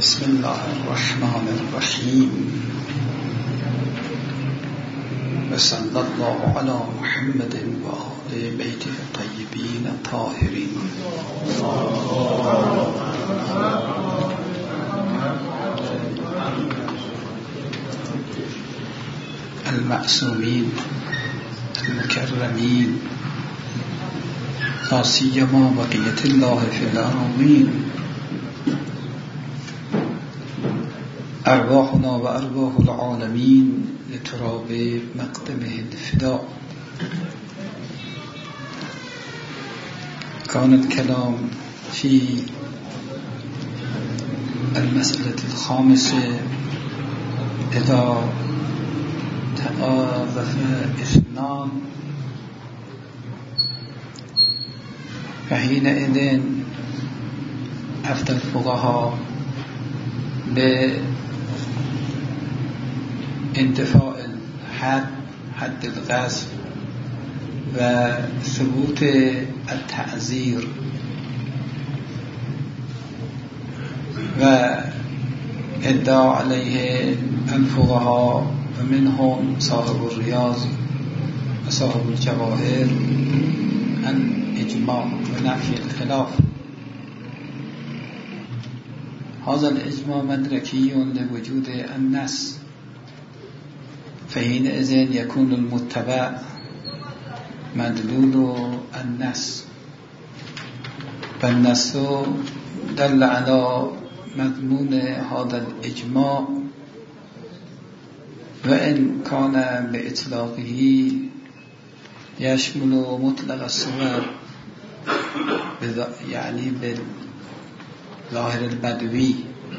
بسم الله الرحمن الرحیم و صلی الله علی محمد و آل بیته الطیبین الطاهرین المعصومین المکرمین لا سیما بقیة الله فی الارامین ارواحنا و ارواح العالمین لتراب مقدمه الفداء. كان الكلام في المسألة الخامسة إذا تآذف اثنان فحينئذ أفتى الفقهاء بانتفاء حد القذف و ثبوت التعزير و ادعا عليه الفقهاء ومنهم صاحب الرياض وصاحب الجواهر الإجماع ونفي الخلاف. هذا الإجماع مدركي لوجود النص، فحينئذ يكون المتبع مدلول النص، فالنص دل على مضمون هذا الإجماع وإن كان بإطلاقه يشمل مطلق الصور يعني بالظاهر البدوي،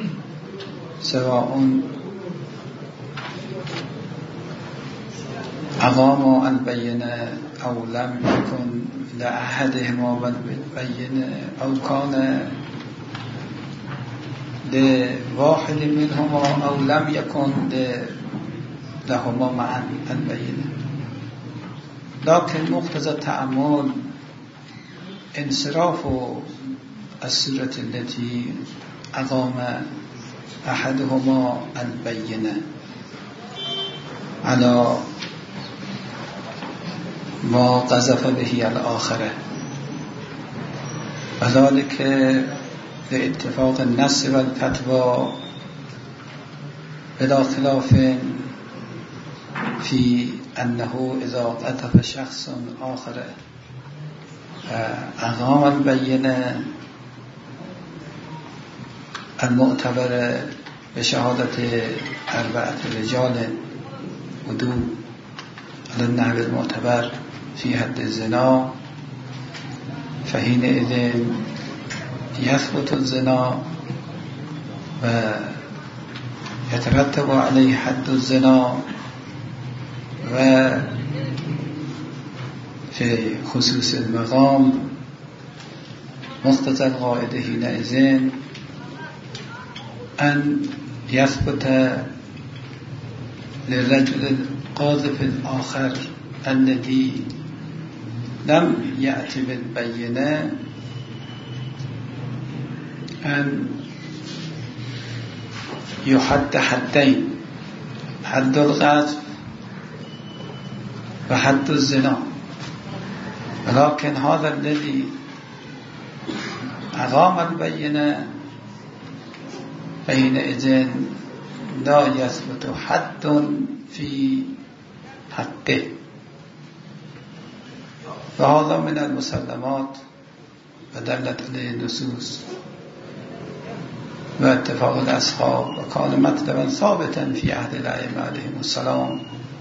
سواء أقام البينة أو لم يكن لأحدهما بالبينة أو كان لواحد منهما أو لم يكن لهما معا البينة. لكن مقتضى التأمل انصراف الصورة التي أقام أحدهما البينة على ما قذف به الآخرة، وذلك لاتفاق النص والفتوى بلا خلاف في أنه إذا قذف شخص آخر أقام البينة المعتبر بشهادة 4 رجال ودو على النحو المعتبر في حد الزنا، فحينئذ يثبت الزنا ويترتب عليه حد الزنا، وفي خصوص المقام مقتضى القاعدة حينئذ أن يثبت للرجل القاذف الآخر الذي لم يأتي بالبينة أن يحد حدين، حد القذف وحد الزنا. ولكن هذا الذي أقام البينة فحينئذ لا يثبت حد في حقه، وهذا من المسلمات ودلت عليه النصوص واتفاق الأصحاب، وكان مطلبا ثابتا في عهد الأئمة عليهم السلام،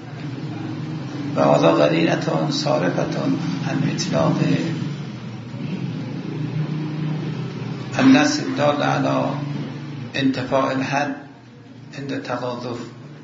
وهذا قرينة صارفة عن إطلاق النص الدال على انتفاء الحد عند تقاذف،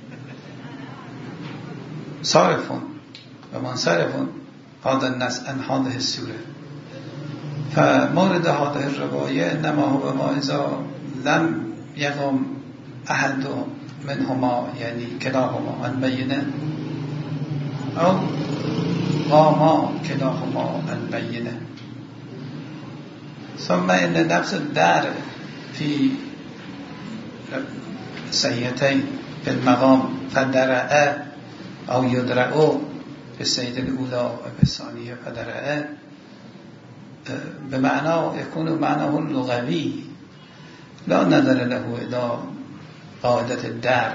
صارف ومنصرف هذا النص عن هذه السورة. فمورد هذه الرواية إنما هو ما إذا لم يقم أحد منهما يعني كلاهما البينة أو قام كلاهما البينة. ثم إن نفس الدار في صحیحتین به المقام فدرعه او یدرعو به سید الاولا و به ثانیه فدرعه به معنا یکون معناه لغوی لا نظر له الى قاعدة الدر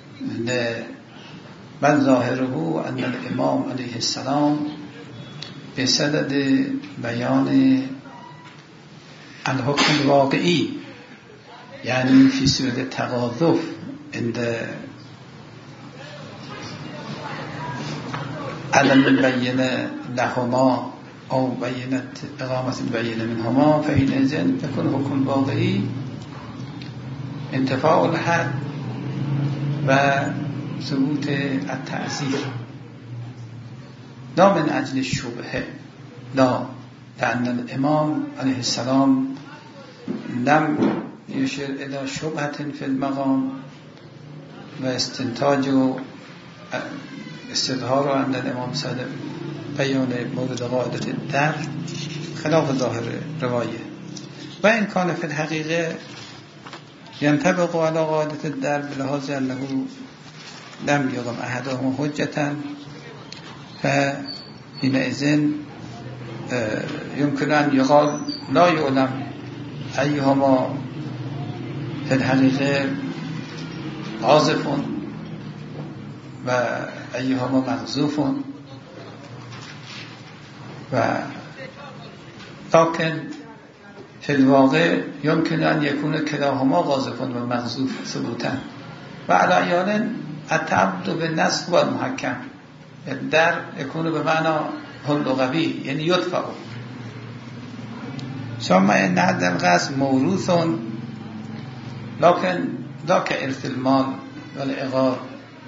بل ظاهره ان الامام علیه السلام به صدد بیان الحکم الواقعی یعنی فی صورت تقاضف عند علم البین لهما او بینت اقامت البین منهما فحینئذ یکون حکم واقعی انتفاع الحد و ثبوت التعزیر لا من اجل الشبهه لا لأن الامام علیه السلام لم يشير الى شبهة في المقام و استنتاج و استظهار عند الامام صادق بیان مورد قاعدة الدر خلاف ظاهر روایه و این کان فی الحقیقه ينطبق على قاعدة الدر بلحاظ انه لم يقم احدهم حجة فحينئذ يمكن ان يقال لا يعلم ايهما في الحقيقة عازف و ایهما مغزوف و لكن في الواقع يمكن أن يكون كلاهما غازف و مغزوف ثبوتا و على أحيان التعبد بالنص والمحكم در يكون بمعنى اللغوي يعني يدفع ثم إن هذا الغصب موروث لكن لا كإرث المال والإغار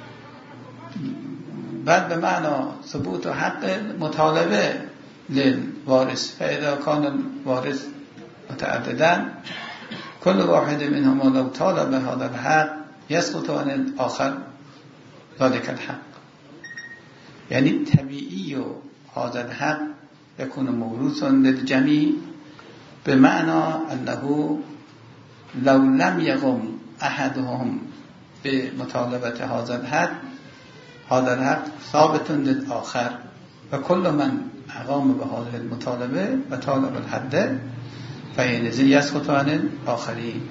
بل بمعنى ثبوت حق مطالبه للوارث فإذا كان الوارث متعددا كل واحد منهما لو طالب هذا الحق يسقط عن الآخر ذلك الحق يعني طبيعي هذا الحق يكون موروثا للجميع بمعنى أنه لو لم يقم أحدهم بمطالبة هذا الحق ثابت للآخر وكل من أقام بهذه المطالبة وطالب الحد فحينئذ يسقط عن الآخرين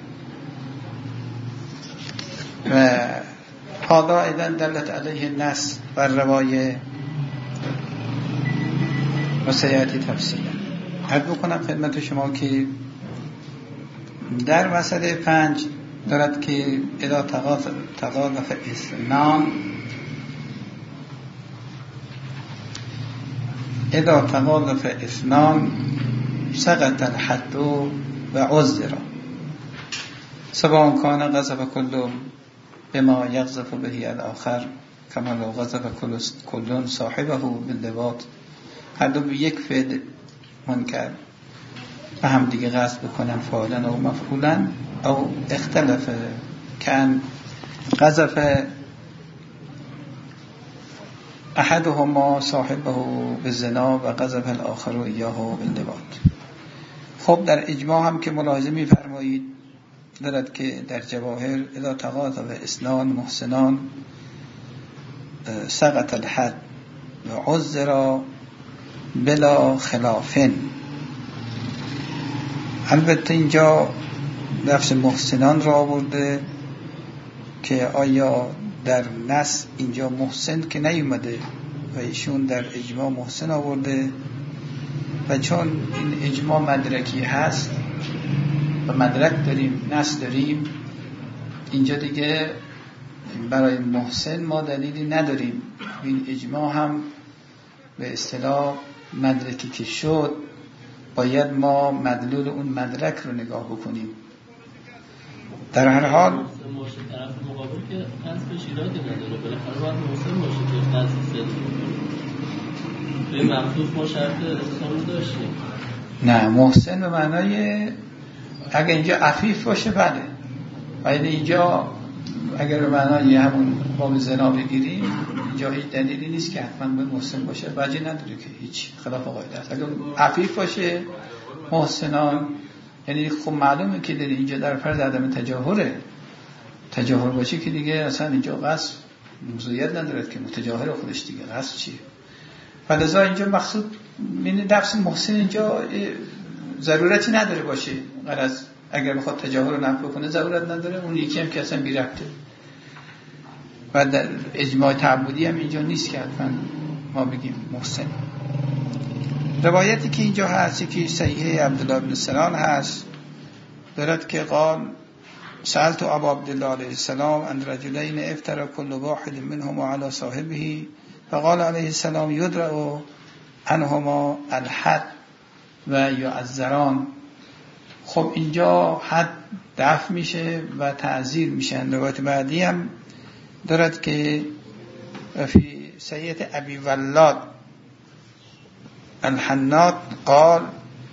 وهذا أيضا دلت عليه النص والرواية وسيأتي تفصيلا. عرض بکنم خدمت شما که در مسئله 5 دارد که اذا تقاضف اثنان اذا تقاضف اثنان سقط الحد و عذر سواء كان غضب كل بما يغضب به الآخر كما لو غضب كل صاحبه باللواط هر دو به یک فعل منکر و هم دیگه غضب بکنن فاعلا او مفعولا او اختلف کن غضب احدهما صاحبه بالزنا و غضب الاخر ایاه باللواط. خب در اجماع هم که ملاحظه می‌فرمایید دارد که در جواهر اذا تقاضف اثنان محسنان سقط الحد و عذر بلا خلافن. البته اینجا لفظ محسنان را آورده که آیا در نص اینجا محسن که نیومده و ایشون در اجماع محسن آورده و چون این اجماع مدرکی هست و مدرک داریم نص داریم اینجا دیگه برای محسن ما دلیلی نداریم. این اجماع هم به اصطلاح مدرکی که شد باید ما مدلول اون مدرک رو نگاه بکنیم. در هر حال طرف مقابل که قصد شیراکی نداره بالاخره باید محسن باشه که قصد صدق به مخصوص ما شرط اتصال رو داشتیم. نه محسن به معنای اگر اینجا عفیف باشه بله باید اینجا اگر به معنای همون باب زنا بگیریم اینجا هیچ دلیلی نیست که حتما به محسن باشه وجه نداره که هیچ خلاف قاعده است. اگر عفیف باشه محسنان یعنی خب معلومه که در اینجا در فرض عدم تجاهره تجاهر باشه که دیگه اصلا اینجا قصد موضوعیت ندارد که متجاهر خودش دیگه قصد چیه. فلذا اینجا مقصود یعنی نفس محسن اینجا ضرورتی نداره باشه، غرض اگر بخواد تجاهر رو نفی کنه ضرورت نداره. اون یکی هم که اصلا بی ربطه و در اجماع تعبدی هم اینجا نیست که حتما ما بگیم محسن. روایتی که اینجا هست که صحیح عبدالله بن سنان هست دارد که قال سألت ابا عبدالله علیه السلام ان رجلین افترى كل واحد منهما على صاحبه فقال علیه السلام یدرأ عنهما الحد و یعذران. خب اینجا حد دفع میشه و تعزیر میشه. روایت بعدی هم دارد که فی سید ابی ولاد الحناد قال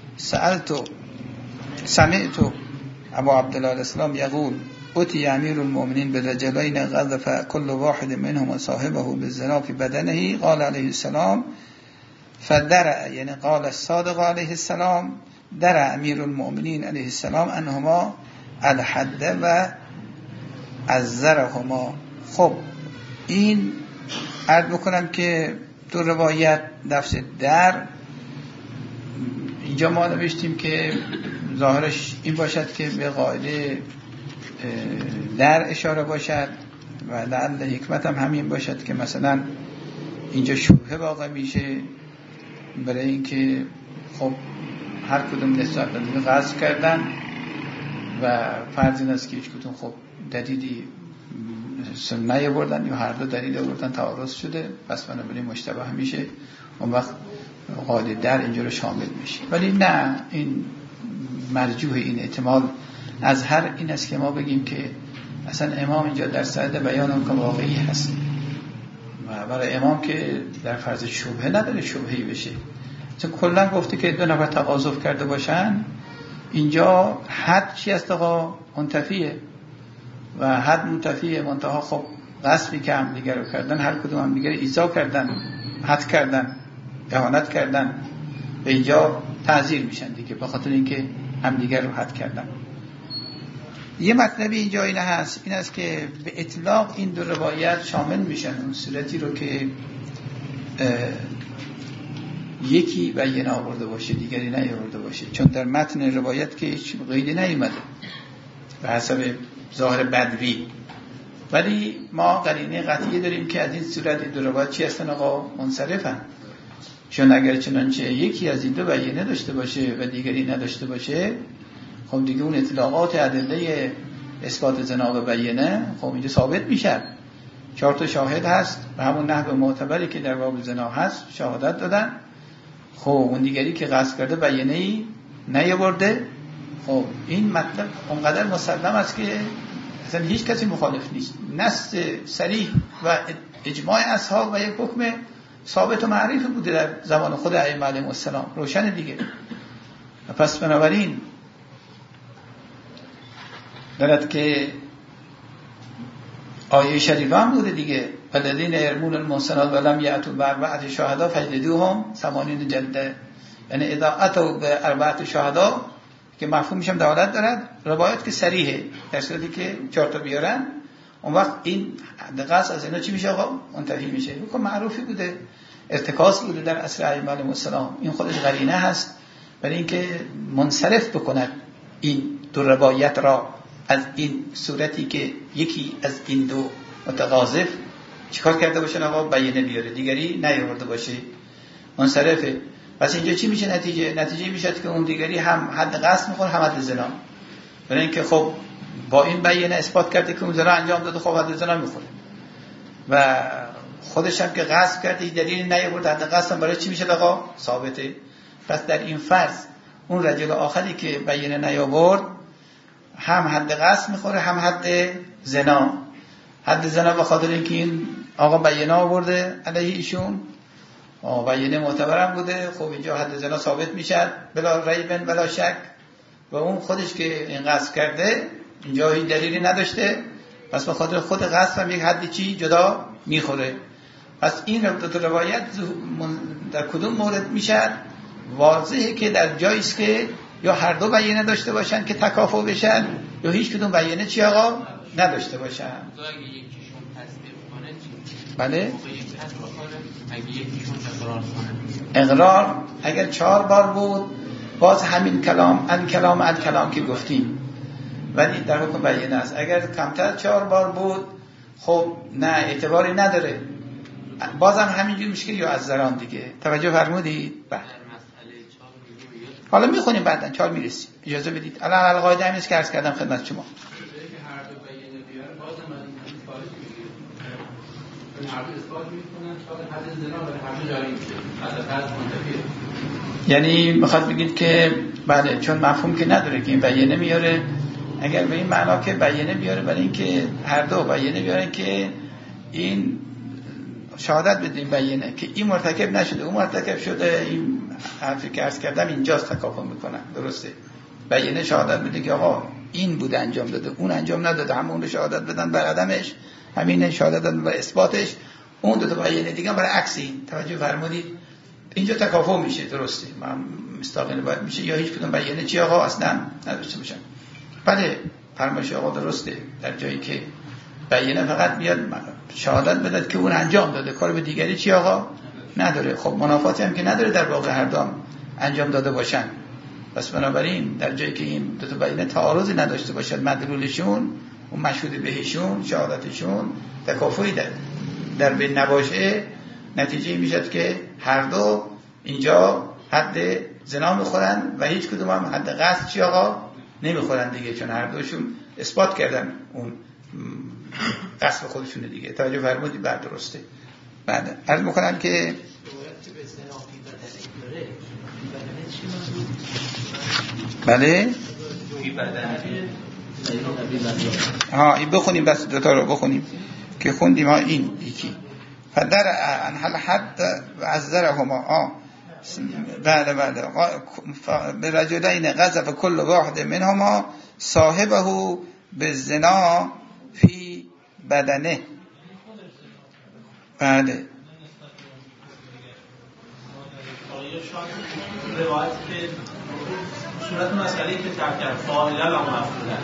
سمعت ابا عبدالله الاسلام یقول اتي امیر المؤمنین برجلین قذف كل واحد منهما صاحبه بالزنا في بدنه قال علیه السلام فدرع، یعنی قال الصادق علیه السلام درع امیر المؤمنین علیه السلام انهما الحد و عذرهما. خب این عرض بکنم که دو روایت لفظ در اینجا ما نوشتیم که ظاهرش این باشد که به قاعده در اشاره باشد و لعل حکمت هم همین باشد که مثلا اینجا شبهه واقع میشه برای اینکه خب هر کدوم نسبت به قصد کردن و فرض این است که هیچ کدوم خب دلیلی سنه بردن یا هر دو دلیل بردن تعارض شده، پس بنابراین مشتبه میشه، اون وقت قاعده در اینجا رو شامل میشه. ولی نه، این مرجوح این احتمال از هر این است که ما بگیم که اصلا امام اینجا در صدد بیان اون که واقعی هست و برای امام که در فرض شبهه نداره شبهه‌ای بشه. چون کلا گفته که دو نفر تقاضف کرده باشن، اینجا حد چی است آقا؟ منتفیه و حد منتفیه، منتها خب قصبی که هم دیگر رو کردن، هر کدوم هم دیگر ایذا کردن، حد کردن، اهانت کردن، به اینجا تعزیر میشن دیگه به خاطر اینکه هم دیگر رو حد کردن. یه مطلبی اینجا این هست، این است که به اطلاق این دو روایت شامل میشن اون صورتی رو که یکی بیان آورده باشه دیگری نیاورده باشه، چون در متن روایت که هیچ قیدی نیامده به حسب ظاهر بدوی، ولی ما قرینه قطعی داریم که از این صورت دو روایت چی هستن آقا؟ منصرفن. چون اگر چنانچه یکی از این دو بیانه داشته باشه و دیگری نداشته باشه، خب دیگه اون اطلاقات ادله اثبات زنا و بیانه خب اینجا ثابت میشه. 4 تا شاهد هست و همون نحو معتبری که در باب زنا هست شهادت دادن. خب اون دیگری که قصد کرده بیانه‌ای نیاورده. خب این مطلب اونقدر مسلم است که اصلا هیچ کسی مخالف نیست. نص صریح و اجماع اصحاب و یک حکم ثابت و معروف بوده در زمان خود ائمه علیهم السلام، روشن دیگه. پس بنابراین دارد که آیه شریفه هم بوده دیگه، الذین یرمون المحصنات ولم یأتوا بأربعة شهداء فاجلدوهم 80 جلده. یعنی اذا اتوا بأربعة شهداء که مفهوم میشم دلالت دارد، روایت که صریحه در صورتی که 4 تا بیارن، اون وقت این قصد از اینا چی میشه آقا؟ منتفی میشه. حکم معروفی بوده، ارتکاز بوده در عصر ائمه علیهم السلام. این خودش قرینه هست برای اینکه منصرف بکند این دو روایت را از این صورتی که یکی از این دو متقاذف چیکار کرده باشه آقا؟ بیانه بیاره، دیگری نیاورده باشه، منصرفه. پس اینجا چی میشه نتیجه میشه که اون دیگری هم حد قصد میخوره هم حد زنا، برای اینکه خب با این بیانه اثبات کرده که اون زنا انجام داده، خب حد زنا میخوره و خودش هم که قصد کرده دلیل نیاورده، حد قصد هم برای چی میشه آقا؟ ثابته. پس در این فرض اون رجل آخری که بیانه نیاورد هم حد قصد میخوره هم حد زنا. حد زنا به خاطر اینکه این آقا بیانه آورده علیه ایشون، بیانه معتبرم بوده، خب اینجا حد زنا ثابت میشه بلا ریب بلا شک، و اون خودش که این قصد کرده اینجا هیچ دلیلی نداشته، پس به خاطر خود قصد هم یک حدی چی جدا میخوره. پس این روایت در کدوم مورد میشه؟ واضحه که در جایی است که یا هر دو بیانه داشته باشن که تکافؤ بشن، یا هیچ کدوم بیانه چی آقا؟ نداشته باشن. اگه یکیشون تصدیق کنه چی؟ بله؟ اگه یکیشون اقرار کنه. اقرار اگر 4 بار بود باز همین کلام که گفتیم، ولی در حکم بیانه است. اگر کمتر از 4 بار بود خب نه اعتباری نداره، بازم همینجور میشه که یا از زران دیگه. توجه فرمودید؟ بله. حالا میخونیم بعداً 4 میرسیم، اجازه بدید. الان القاعده همین است که عرض کردم خدمت شما. یعنی میخواد بگید که بله چون مفهوم که نداره که این بیانه میاره، اگر به این معنا که بیانه بیاره برای اینکه هر دو بیانه بیارن که این شهادت بدیم بیانه که این مرتکب نشده اون مرتکب شده، این حرفی که عرض کردم اینجاست تکافؤ میکنن. درسته؟ بیانه شهادت بده که آقا این بوده انجام داده اون انجام نداده، همون رو شهادت بدن بر عدمش، همین شهادت بدن بر اثباتش، اون دو تا بیانه دیگه برای عکس این. توجه فرمودید؟ اینجا تکافؤ میشه. درسته؟ من مستقل باید میشه یا هیچ کدوم بیانه چی آقا اصلا نداشته باشن. بله فرمایش آقا درسته، در جایی که بیانه فقط بیاد شهادت بده که اون انجام داده، کار به دیگری چی آقا نداره. خب منافاتی هم که نداره در واقع هر دام انجام داده باشن. پس بنابراین در جایی که این دو تا بیانه تعارضی نداشته باشد، مدلولشون اون مشهود بهشون شهادتشون تکافؤی در بین نباشه، نتیجه میشد که هر دو اینجا حد زنا میخورن و هیچ کدوم هم حد قصد چی آقا نمیخورن دیگه، چون هر دوشون اثبات کردن اون قصد خودشونه دیگه. توجه فرمودید؟ بعد درسته. بعد عرض میکنم که بله این بخونیم، بس دوتا رو بخونیم که خوندیم. این یکی فدر انحل حد و عذرهما بله به رجلین قذف کل واحد منهما صاحبه بالزنا فی بدنه. بله روایت که صورت مسئله که ترک کرد فاعلا و مفعولا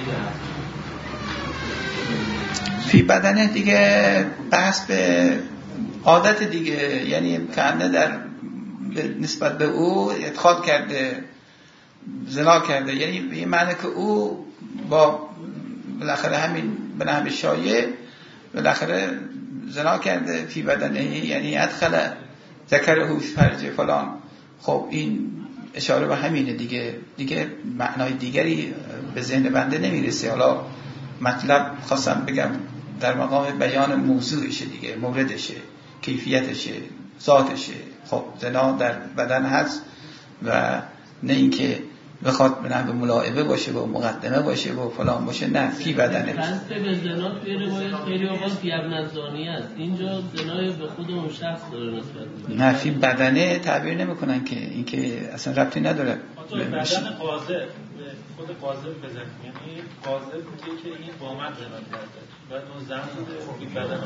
فی بدنه دیگه بحث به عادت دیگه، یعنی کنه در نسبت به او ادخال کرده، زنا کرده، یعنی به این معنی که او با بالاخره همین به نحو شایع بالاخره زنا کرده فی بدنه، یعنی ادخل ذکره فی فرج فلان. خب این اشاره به همینه دیگه معنای دیگری به ذهن بنده نمیرسه. حالا مطلب خواستم بگم در مقام بیان موضوعشه دیگه، موردشه، کیفیتشه، ذاتشه. خب زنا در بدن هست و نه اینکه بخواد به نحو ملاعبه باشه و مقدمه باشه و فلان باشه، نه فی بدنه. قصد به زنا توی روایت خیلی اوقات فی ابن‌الزانی است، اینجا زنای به خود اون شخص داره نسبت میده. نه فی بدنه تعبیر نمیکنن که اینکه اصلا ربطی نداره. بدن قاذف خود قاذف بزن، یعنی قاذف میگه که این با من زنا کرده، بعد اون زن بوده این بدن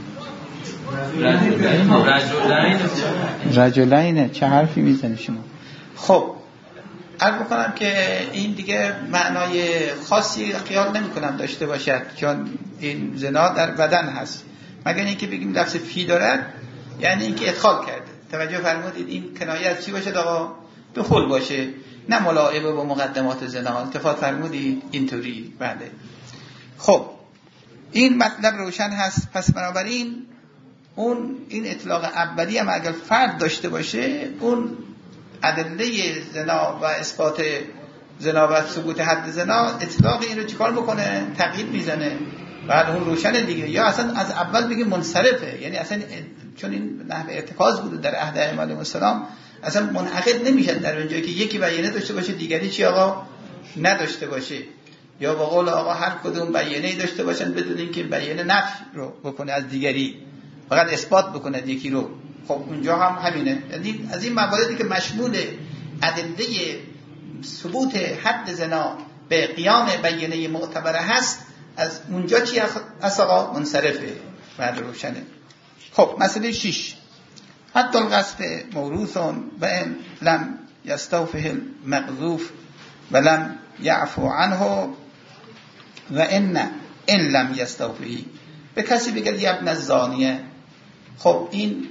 قاذف. رجلین چه حرفی میزنی شما؟ خب عرض بکنم که این دیگه معنای خاصی خیال نمی کنم داشته باشد، چون این زنا در بدن هست، مگر اینکه بگیم لفظ فی دارد یعنی اینکه ادخال کرده. توجه فرمودید؟ این کنایه از چی باشه آقا؟ دخول باشه، نه ملاعبه با مقدمات زنا. التفات فرمودید؟ اینطوری. بله خب این مطلب روشن هست. پس بنابراین این اطلاق اولی هم اگر فرد داشته باشه، اون ادله زنا و اثبات زنا و ثبوت حد زنا اطلاق این رو چیکار بکنه؟ تغییر میزنه. بعد اون روشن دیگه، یا اصلا از اول بگیم منصرفه، یعنی اصلا چون این نحوه ارتکاز بود در عهد ائمه علیهم السلام، اصلا منعقد نمیشن در اونجایی که یکی بیانه داشته باشه دیگری چی آقا نداشته باشه، یا با قول آقا هر کدوم بیانه‌ای داشته باشن بدون اینکه بیانه نفی رو بکنه از دیگری، فقط اثبات بکنه یکی رو. خب اونجا هم همینه. یعنی از این مواردی که مشمول ادله ثبوت حد زنا به قیام بیانه معتبره هست، از اونجا چی هست آقا؟ منصرفه. بعد روشنه. خب مسئله 6 حد القذف موروث و ان لم یستوفه المقذوف و لم یعفو عنه و ان ان لم یستوفی، به کسی بگه یا ابن الزانیه. خب این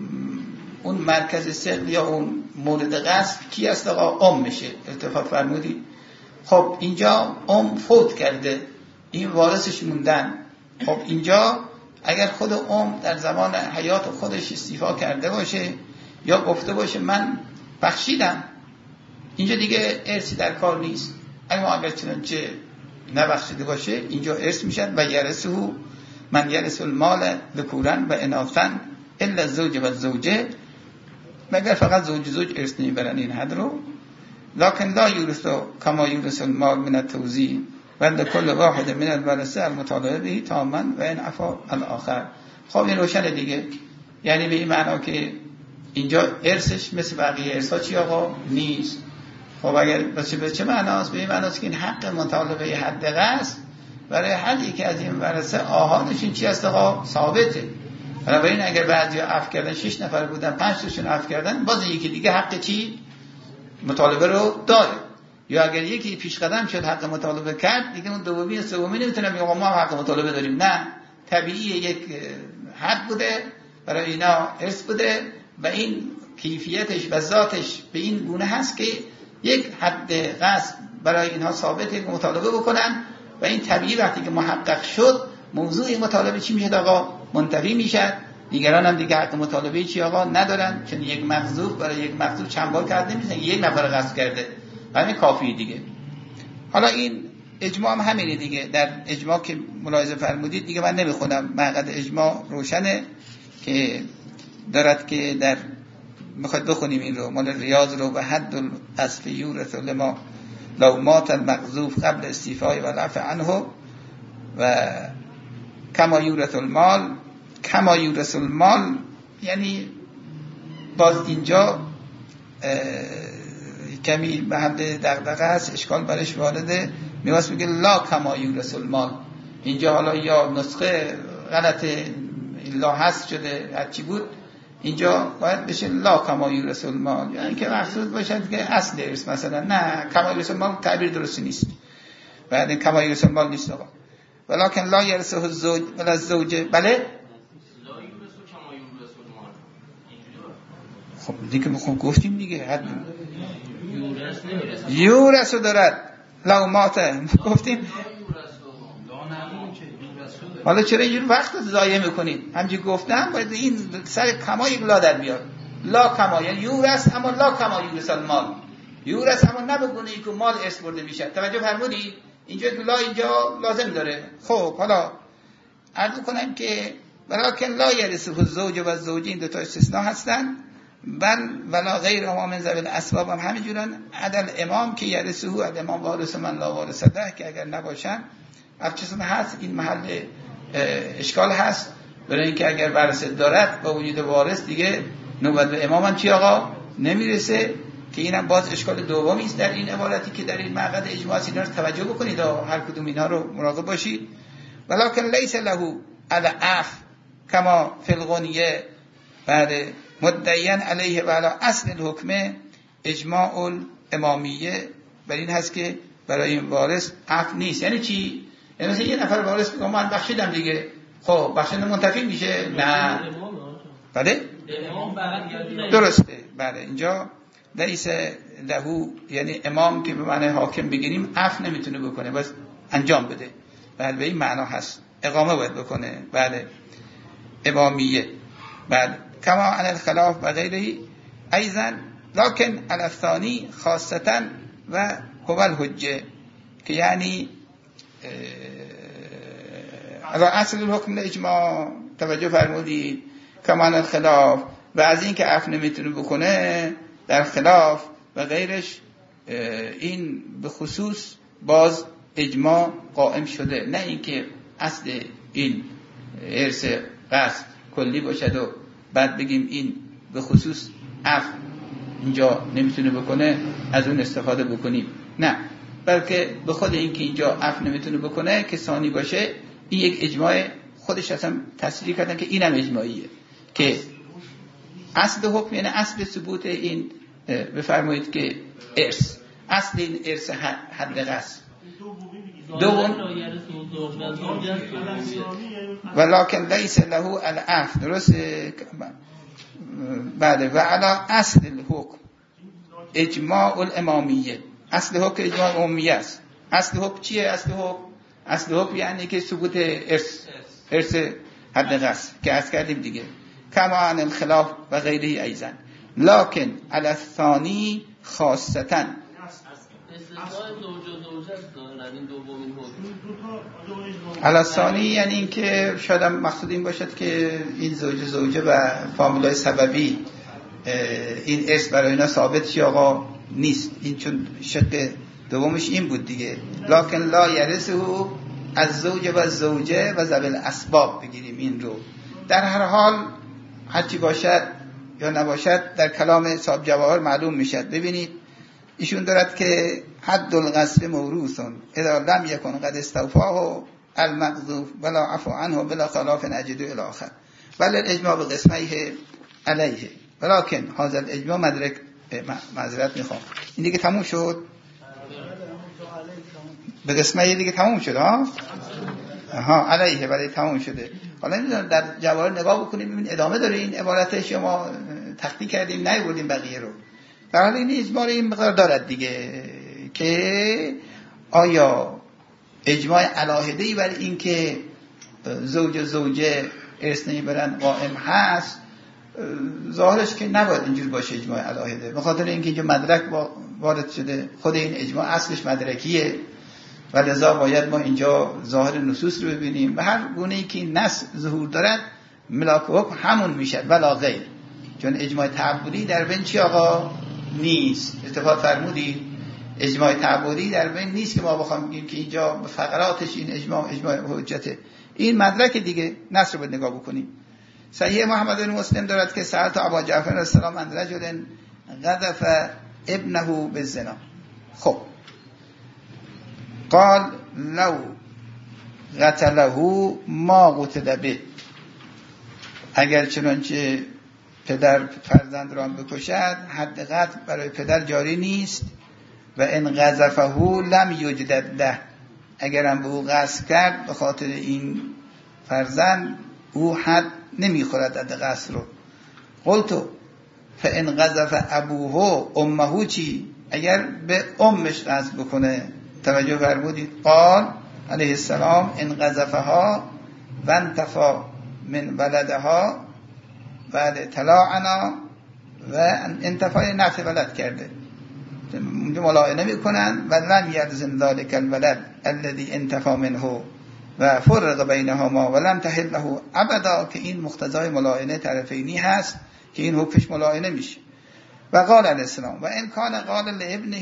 اون مرکز صدق یا اون مورد قصد کی است آقا؟ میشه اتفاق فرمودید. خب اینجا فوت کرده، این وارثش موندن. خب اینجا اگر خود در زمان حیات خودش استیفا کرده باشه یا گفته باشه من بخشیدم، اینجا دیگه ارثی در کار نیست. اگر چنانچه نبخشیده باشه اینجا ارث میشد و یرثه من یرث المال ذکورا و اناثا الا الزوج و الزوجه، مگر فقط زوج ارث نمیبرن این حد رو. لکن لا یورث کما یورث المال من التوزیع و لكل واحد من الورثه المطالبه به تاما و ان عفا الاخر. خب این روشن دیگه، یعنی به این معنا که اینجا ارثش مثل بقیه ارثا چی آقا؟ نیست. خب اگر به چه معناست؟ به این معناست که این حق مطالبه حد قصد برای هر یکی از این ورثه آهانش این چی است آقا؟ ثابته. بنابراین اگر بعضی عفو کردن 6 نفر بودن 5 تاشون عفو کردن، باز یکی دیگه حق چی؟ مطالبه رو داره. یا اگر یکی پیش قدم شد حق مطالبه کرد، دیگه اون دومی و سومی نمیتونه بگه ما حق مطالبه داریم. نه، طبیعی یک حد بوده برای اینا، ارث بوده و این کیفیتش و ذاتش به این گونه هست که یک حد قصد برای اینها ثابته که مطالبه بکنن و این طبیعی وقتی که محقق شد موضوع مطالبه چی میشه آقا؟ منتفی میشه. دیگران هم دیگه حق مطالبه چی آقا؟ ندارن، چون یک مغصوب برای یک مغصوب چند بار کرده نمیشه، یک نفر قصد کرده، همین کافیه دیگه. حالا این اجماع هم همینه دیگه. در اجماع که ملاحظه فرمودید دیگه من نمیخونم، مقعد اجماع روشنه که دارد که در میخواد بخونیم این رو، مال ریاض رو، و حد الاصل یورث لما لو مات المغصوب قبل استیفای و العفو عنه و کما یورث المال. کما یورث المال یعنی باز اینجا کمی به حد دغدغه است، اشکال برش وارده. میواس میگه لا کما یورث المال. اینجا حالا یا نسخه غلطه، لا هست شده هرچی بود، اینجا باید بشه لا کما یورث المال، یعنی که مقصود باشد که اصل ارث مثلا. نه، کما یورث المال تعبیر درستی نیست، بعد کما یورث المال نیست آقا. ولکن لا یرثه الزوج ولا الزوجه. بله خب دیگه بخون گفتیم دیگه، یورث دارد لو ماته گفتیم. حالا چرا اینجور وقت ضایع میکنید؟ همچنین گفتم باید این سر کما یک لا در بیاد. لا کما یعنی یورث، اما لا کما یورث المال. یورث اما نبگونه ای که مال ارث برده میشه. توجه فرمودید؟ اینجا لا اینجا لازم داره. خب حالا عرض کنم که ولکن لا یرثه الزوج و الزوجه، این دو تا استثناء هستن. بل ولا غیر ما من ذوی الاسباب هم همینجورن. عدل امام که یرثه الامام وارث من لا وارث له، که اگر نباشن افچسون هست. این محل اشکال هست، برای اینکه اگر ورثه دارد با وجود وارث دیگه نوبت به امام هم چی آقا؟ نمیرسه. که اینم باز اشکال دومی است در این عبارتی که در این مقعد اجماع اینا رو توجه بکنید، هر کدوم اینا رو مراقب باشید. ولکن لیس له العف کما فی الغنیه بعد مدعیان علیه و علی اصل الحکم اجماع الامامیه. بر این هست که برای این وارث عفو نیست. یعنی چی؟ یعنی مثلا یه نفر وارث میگه من بخشیدم دیگه، خب بخشیدن منتفی میشه؟ نه. بله درسته. بله اینجا لیس له یعنی امام که به معنی حاکم بگیریم عفو نمیتونه بکنه، بس انجام بده. بله به این معنا هست، اقامه باید بکنه. بله امامیه. بله کما عن الخلاف و غیره ایضا، لکن علی الثانی خاصتا و هو الحجه، که یعنی علی اصل الحکم اجماع. توجه فرمودید؟ کما عن الخلاف، و از این که عفو نمیتونه بکنه در خلاف و غیرش، این به خصوص باز اجماع قائم شده. نه اینکه اصل این ارث قصد کلی باشد و بعد بگیم این به خصوص عفو اینجا نمیتونه بکنه از اون استفاده بکنیم. نه، بلکه به خود اینکه اینجا عفو نمیتونه بکنه که ثانی باشه، این یک اجماع خودش اصلا تصریح کردن که اینم اجماعیه که اصل حکم یعنی اصل ثبوت این. بفرمایید که ارث، اصل این ارث حد قصد. دوم ولکن لیس له العفو، درسته؟ بله. و علی اصل الحکم اجماع الامامیه، اصل حکم اجماع الامامیه است. اصل حکم چیه؟ اصل حکم یعنی که ثبوت ارث حد قصد که از کردیم دیگه، کما عن الخلاف و غیره ایضا، لکن علی الثانی خاصتا. الثانی یعنی این که شاید مقصود این باشد که این زوجه و فامیلای سببی این ارث برای اینا ثابت شه آقا نیست، این چون شق دومش این بود دیگه، لکن لا یرثه از زوج و زوجه و ذوی الاسباب بگیریم این رو. در هر حال هرچی باشد یا نباشد در کلام صاحب جواهر معلوم میشد. ببینید ایشون دارد که حد القذف موروث اذا لم یکن قد استوفاه المقذوف ولا عفو عنه بلا خلاف نجد الی آخر، بل الاجماع بقسمه علیه ولکن هذا الاجماع مدرک. معذرت میخوام، این دیگه تموم شد، به قسمه دیگه تموم شد ها علیه، ولی تموم شده. حالا میذارم در جواهر نگاه بکنیم ببین ادامه داره این عبارتش، ما تخطی کردیم نیوردیم بقیه رو. در حال این اجماع این مقدار دارد دیگه که آیا اجماع علاهده‌ای برای این که زوج و زوجه ارث نمیبرن قائم هست، ظاهرش که نباید اینجور باشه اجماع علاهده، به خاطر اینکه اینجا مدرک وارد شده، خود این اجماع اصلش مدرکیه و لذا باید ما اینجا ظاهر نصوص رو ببینیم و هر گونه‌ای که این نص ظهور دارد ملاک حکم همون میشد ولا غیر، چون اجماع تعبدی در بین چی آقا نیست. اتفاق فرمودید اجماع تعبدی در بین نیست که ما بخوام بگیم که اینجا به فقراتش این اجماع حجته، این مدرک دیگه. نص رو باید نگاه بکنیم. صحیح محمد بن مسلم دارد که سألت ابا جعفر علیه السلام عن رجل قذف ابنه بالزنا. خب قال لو قتله ما قتل به، اگر چنانچه پدر فرزند را بکشد حد قتل برای پدر جاری نیست، و ان قذفه لم یجدد له، اگرم به او قذف کرد به خاطر این فرزند او حد نمیخورد حد قذف رو. قلت فان قذف ابوه امه چی؟ اگر به امش قذف بکنه، توجه فرمودید، قال علیه السلام ان قذفها و انتفا من ولدها بعد طلاعنا و انتفاع نفع ولد کرده، ملاعنه میکنن و لم یلزم ذلک الولد الذي انتفا منه و فرق بینهما و لم تحل له ابدا، که این مقتضای ملاعنه طرفینی هست که این حکمش ملاعنه میشه. و قال علیه السلام و ان کان قال لابنه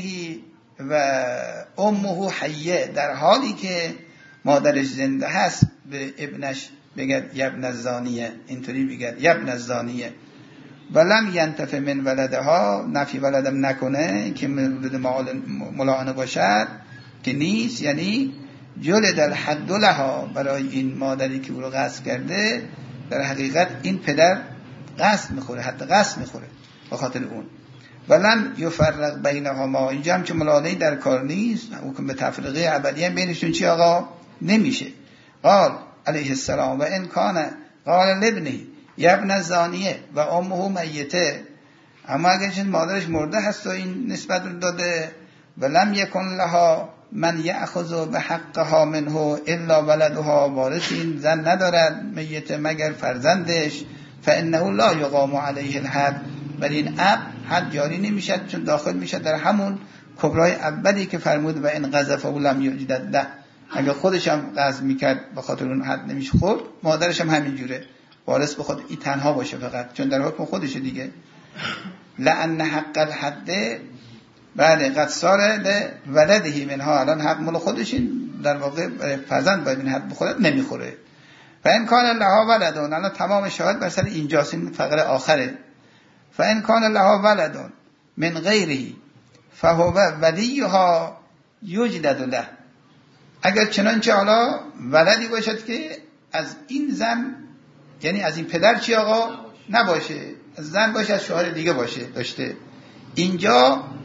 و امه حیه، در حالی که مادرش زنده هست به ابنش بگد یبن الزانیه، اینطوری بگد یبن الزانیه، ولم ینتفع من ولدها، نفی ولدم نکنه که مولد ملاعنه باشد که نیست، یعنی جلد الحد لها، برای این مادری که او رو قصد کرده در حقیقت این پدر قصد میخوره، حتی قصد میخوره به خاطر اون. ولم یفرق بینهما، اینجا هم که ملاعنه در کار نیست، حکم به تفریقه ابدی بینشون چی آقا نمیشه. قال علیه السلام و ان کان قال لابنه یبن الزانیه و امه میته، اما اگر چون مادرش مرده هست و این نسبت رو داده، ولم یکن لها من یأخذ بحقها منه الا ولدها، وارثین زن ندارد میته مگر فرزندش، فانه لا یقام علیه الحد، ولی این اب حد جاری نمیشد چون داخل میشد در همون کبرای اولی که فرمود و ان قذفه لم یجدد له، اگر خودش هم قصد میکرد به خاطر اون حد نمیشه خورد، مادرش هم همین جوره وارث به خود این تنها باشه فقط چون در حکم خودشه دیگه. لأن حق الحد بعد قد صار ولده منها، الان حق مال خودشین، در واقع فرزند باید این حد بخوره نمیخوره. فإن كان لها ولد، الان تمام شاهد بر سر اینجاست، این فقره آخره. فإن كان لها ولد من غیره فهو ولیها یجلد له، اگر چنانچه حالا ولدی باشد که از این زن، یعنی از این پدر چی آقا نباشه، از زن باشه از شوهر دیگه باشه داشته،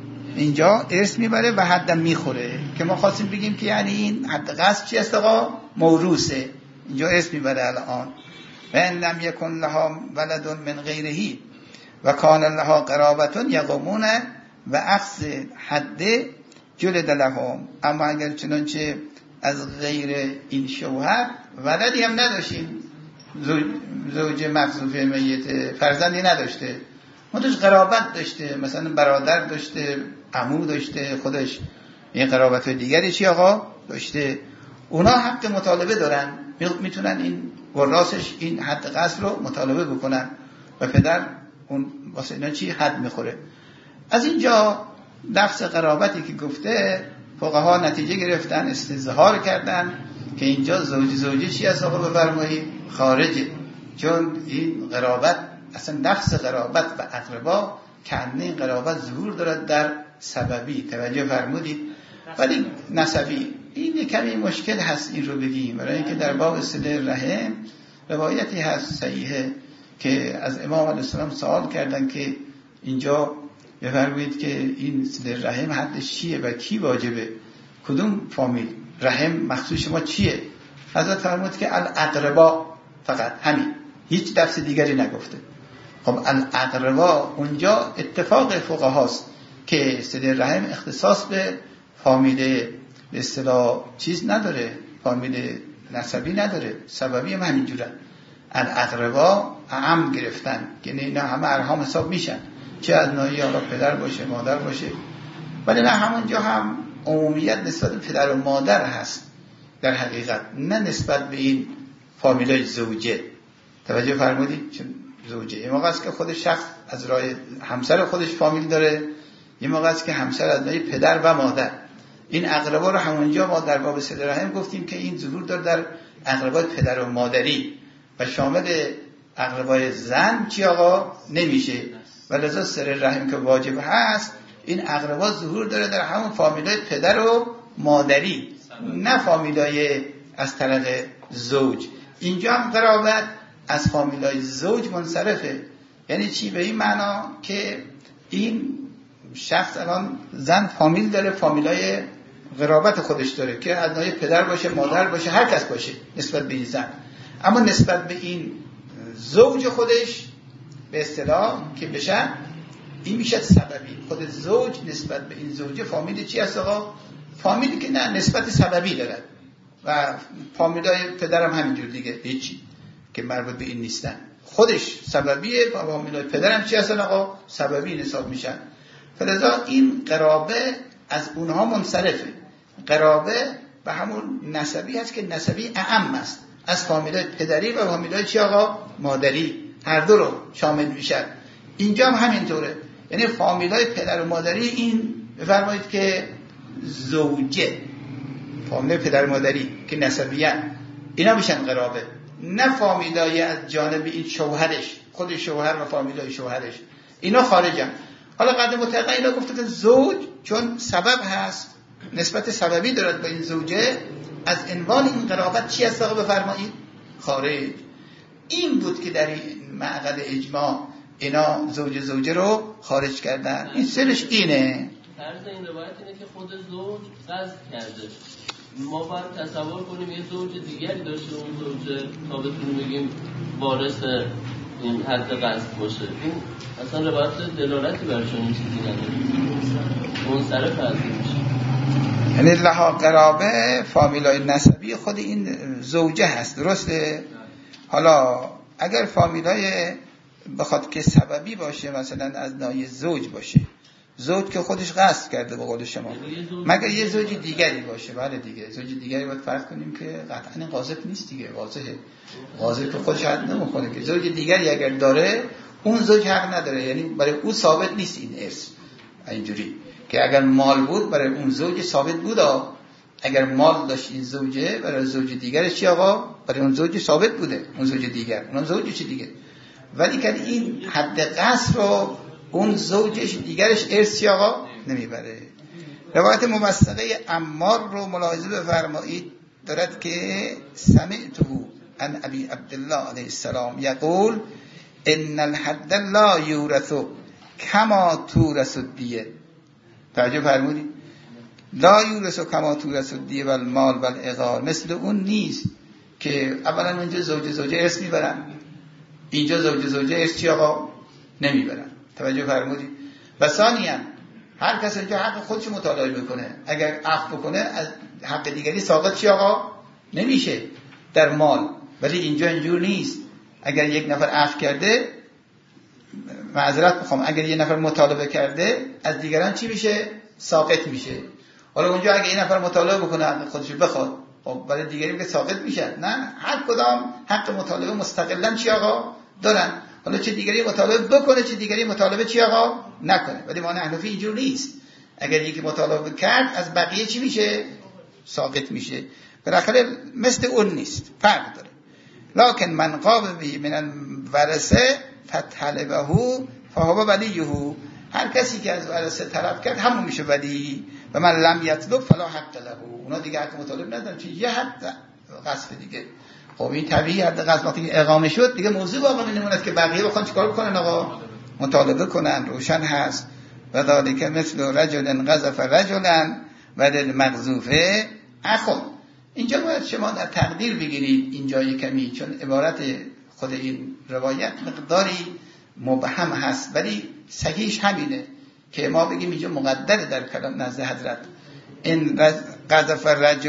اینجا ارث میبره و حدم میخوره، که ما خواستیم بگیم که یعنی این حد قصد چی است آقا موروثه، اینجا اسم میبره الان. و ان لم یکن لها ولد من غیره و کان لها قرابة یقومون و اخذ حد جلد لهم. اما اگر چنانچه از غیر این شوهر ولدی هم نداشتیم، زوج مخزوفه میت فرزندی نداشته، خودش قرابت داشته، مثلا برادر داشته، عمو داشته، خودش یه قرابت دیگری چی آقا داشته، اونا حق مطالبه دارن، میتونن این وراسش این حد قصد رو مطالبه بکنن و پدر اون واسه اینا چی حد میخوره. از اینجا لفظ قرابتی که گفته فقها نتیجه گرفتن، استظهار کردن که اینجا زوجی چی از آقا بفرمایید خارجه، چون این قرابت اصلا لفظ قرابت و اقربا کنه این قرابت ظهور دارد در سببی، توجه فرمودید، ولی نسبی این کمی مشکل هست این رو بگیم، برای اینکه در باب صله رحم روایتی هست صحیحه که از امام علیه السلام سوال کردن که اینجا بفرمایید که این صله رحم حدش چیه و کی واجبه، کدوم فامیل رحم مخصوص شما چیه؟ حضرت فرمود که الاقربا، فقط همین، هیچ لفظ دیگری نگفته. خب الاقربا اونجا اتفاق فقهاست که صله رحم اختصاص به فامیل به اصطلاح چیز نداره، فامیل نسبی نداره، سببی هم همینجوره. الاقربا عام گرفتن که اینا همه ارحام حساب میشن، چه از ناحیه حالا پدر باشه مادر باشه، ولی نه همونجا هم عمومیت نسبت به پدر و مادر هست در حقیقت، نه نسبت به این فامیلای زوجه. توجه فرمودید؟ چون زوجه یه موقع است که خود شخص از راه همسر خودش فامیل داره، یه موقع است که همسر از ناحیه پدر و مادر. این اقربا رو همونجا ما در باب صله رحم گفتیم که این ظهور داره در اقربای پدر و مادری و شامل اقربای زن چی آقا نمیشه، و لذا صله رحم که واجب هست این اقربا ظهور داره در همون فامیلای پدر و مادری، نه فامیلای از طریق زوج. اینجا هم قرابت از فامیلای زوج منصرفه. یعنی چی؟ به این معنا که این شخص الان زن فامیل داره، فامیلای قرابت خودش داره که از ناحیه پدر باشه مادر باشه هر کس باشه نسبت به این زن، اما نسبت به این زوج خودش به اصطلاح که بشه این میشه سببی. خود زوج نسبت به این زوجه فامیل چی هست آقا؟ فامیلی که نه نسبت سببی دارد و فامیلای پدرم همینجور دیگه هیچی که مربوط به این نیستن، خودش سببیه و فامیلای پدرم چی هستن آقا؟ سببی حساب میشن. فلذا این قرابه از اونها منصرفه. قرابه به همون نسبی هست که نسبی اعم است از فامیلای پدری و فامیلای چی آقا؟ مادری، هر دو رو شامل میشن. اینجا هم همینطوره، یعنی فامیلای پدر و مادری این بفرمایید که زوجه، فامیلای پدر و مادری که نسبیان اینا میشن قرابه، نه فامیلای از جانب این شوهرش، خود شوهر و فامیلای شوهرش اینا خارجن. حالا قدر متقی اینا گفته که زوج چون سبب هست نسبت سببی دارد با این زوجه، از عنوان این قرابت چی هست آقا بفرمایید؟ خارج. این بود که در این معقد اجماع اینا زوجه رو خارج کردن. این سرش اینه. طرز این روایت اینه که خود زوج قصد کرده. ما باید تصور کنیم یه زوج دیگری داشته، اون زوج تا بتونیم بگیم وارث این حد قصد باشه. این اصلا روایت دلالتی بر چنین چیزی نداره، منصرف از این میشه. یعنی لها قرابه فامیلای نسبی خود این زوجه هست، درسته؟ حالا اگر فامیلای بخواد که سببی باشه، مثلا از ناحیه زوج باشه، زوج که خودش قصد کرده به قول شما، مگر یه زوج دیگری باشه، بله دیگه زوج دیگری باید فرض کنیم که قطعا این قاذف نیست دیگه، واضحه که خودش حد نمیکنه که زوج دیگری اگر داره اون زوج حق نداره، یعنی برای او ثابت نیست این ارث. اینجوری که اگر مال بود برای اون زوج ثابت بود، اگر مال داشت این زوجه برای زوج دیگرش چی آقا؟ برای اون زوج ثابت بوده، اون زوج دیگر، اون زوج چی دیگه، ولی که این حد قصر رو اون زوجش دیگرش ارثی آقا نمیبره. روایت موثقه عمار رو ملاحظه بفرمایید، دارد که سمعته عن ابی عبدالله علیه السلام یقول ان الحد لا یورث کما تورث الدیه. توجه فرمودید؟ لا یورث کما تورث الدیه و المال و العقار، مثل اون نیست که اولا اونجا زوجه ارث میبرن، اینجا زوجه ارث چی آقا نمیبرن. توجه فرمودید؟ و ثانیاً هر کس اینجا حق خودش مطالعه بکنه، اگر عفو بکنه از حق دیگری ساقط چی آقا نمیشه در مال. ولی اینجا اینجور نیست. اگر یک نفر عفو کرده، معذرت میخوام، اگر یک نفر مطالبه کرده از دیگران چی میشه؟ ساقط میشه. حالا اونجا اگه این نفر مطالبه بکنه حق خودش بخواد، خب برای دیگری که ساقط میشن. نه، هر کدام حق مطالبه مستقلاً چی آقا دارن. حالا چه دیگری مطالبه بکنه، چه دیگری مطالبه چی آقا نکنه. ولی ما حنفی اینجور نیست. اگر یکی مطالبه کرد از بقیه چی میشه؟ ساقط میشه. بالاخره مثل اون نیست، فرق داره. لکن من قام به من الورثه فطلبه فهو ولیه، هر کسی که از ورثه طلب کرد همون میشه ولی. و من لم یطلب فلا حق له، اونا دیگه حق مطالبه ندارن، چون یه حق قصد دیگه. خب این طبیعی حد قصد وقتی اقامه شد دیگه موضوع واقع نموند که بقیه بخوان چیکار بکنن آقا؟ مطالبه کنن. روشن هست. و ذالک مثل رجل قذف رجلا و للمقذوف اخ. اینجا باید شما در تقدیر بگیرید اینجا کمی، چون عبارت خود این روایت مقداری مبهم هست، ولی صحیحش همینه که ما بگیم اینجا مقدر در کلام نزد حضرت. این قذف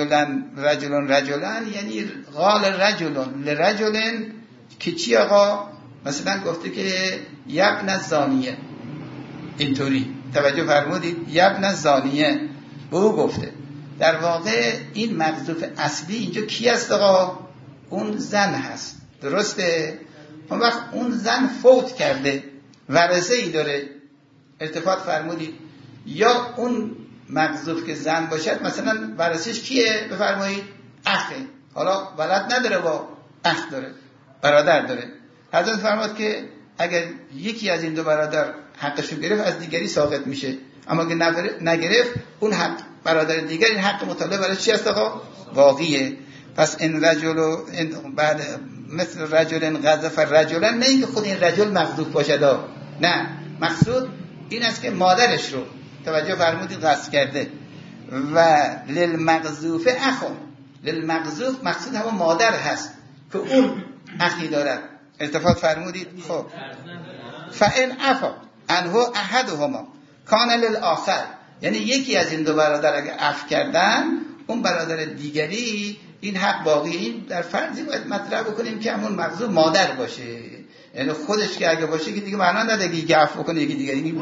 رجلن یعنی قال رجلن لرجلن که چی آقا؟ مثلا گفته که یبن الزانیه، اینطوری توجه فرمودید، یبن الزانیه به او گفته. در واقع این مقذوف اصلی اینجا کی است آقا؟ اون زن هست، درسته؟ اون وقت اون زن فوت کرده، ورثه ای داره، التفات فرمودید. یا اون مقذوف که زن باشد مثلا ورثش کیه؟ بفرمایید اخه. حالا ولد نداره، با اخ داره، برادر داره. حضرت فرمود که اگر یکی از این دو برادر حقشو گرفت از دیگری ساقط میشه، اما اگه نگرفت اون حق برادر دیگر این حق مطالبه برای چی است آقا؟ واقعیه. پس این رجل بعد مثل رجل قذف رجلا، نه اینکه خود این رجل مقذوف باشد، نه، مقصود این است که مادرش رو توجه فرمودید قصد کرده. و للمقذوف اخو، للمقذوف مقصود همون مادر هست که اون اخی دارد، التفات فرمودید. خب فإن عفا عنه احدهما کان للآخر، یعنی یکی از این دو برادر اگر عفو کردن اون برادر دیگری این حق باقیه. این در فرضی باید مطرح بکنیم که همون مقذوف مادر باشه، یعنی خودش که اگه باشه که دیگه معنا نداره که عفو بکنه یکی دیگری.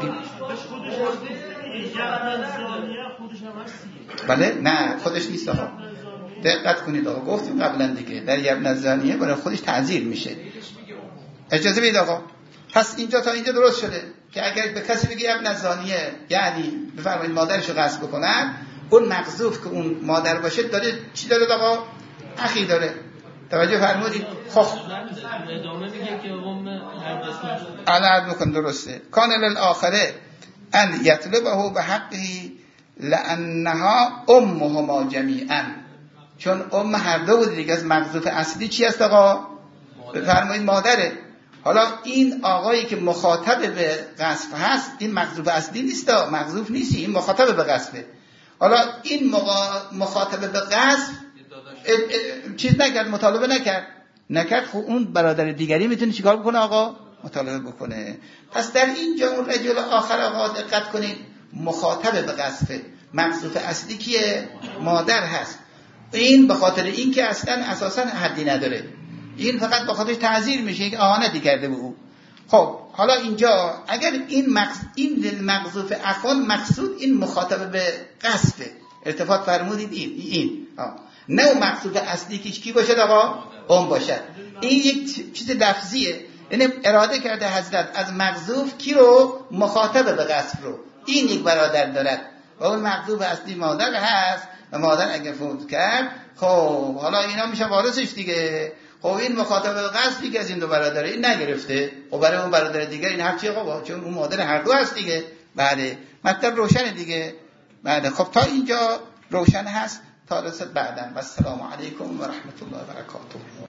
بله نه خودش نیست آقا، دقت کنید آقا، گفتیم قبلا دیگه در یبن الزانیه برای خودش تعزیر میشه. اجازه بدید آقا. پس اینجا تا اینجا درست شده که اگر به کسی بگی یبن الزانیه یعنی بفرمایید مادرشو قصد بکنن، اون مقذوف که اون مادر باشه داره چی داره آقا؟ اخی داره. توجه فرمودید؟ خب ادامه میگه که عرض بکن درسته. کان للآخره ان یطلبه به حقه لانها امهما جمیعا، چون ام هر دو بود دیگه. از مقذوف اصلی چی است آقا؟ بفرمایید مادره. حالا این آقایی که مخاطب به قصف هست این مقذوف اصلی نیست، مقذوف نیستی، این مخاطب به قصفه. حالا این مخاطب به قصف چیز نکرد، مطالبه نکرد، خب اون برادر دیگری میتونه چیکار بکنه آقا؟ مطالبه بکنه. پس در اینجا اون رجل آخر آقا دقت کنید، مخاطب به قصفه، مقذوف اصلی کیه؟ مادر هست. این به خاطر این که اصلا اساسا حدی نداره، این فقط به خاطر تعزیر میشه، یک اهانتی کرده به او. خب حالا اینجا اگر این مقذوف اخوان مقصود این مخاطب به قصفه، التفات فرمودید این نه اون مقصود اصلی که کی باشد آقا؟ اون باشد. این یک چیز لفظیه، یعنی اراده کرده حضرت از مقذوف کی رو؟ مخاطب به قصف رو. این یک برادر دارد و اون مقذوف اصلی مادر هست و مادر اگر فوت کرد خب حالا اینا میشه وارثش دیگه. خب این مخاطب به قصفی که از این دو برادر این نگرفته، خب برای اون برادر دیگر این حق چیه آقا؟ چون اون مادر هر دو هست دیگه. بله مطلب روشن دیگه. بله خب تا اینجا روشن هست، تا رسد بعداً. و السلام علیکم و رحمت الله و برکاته.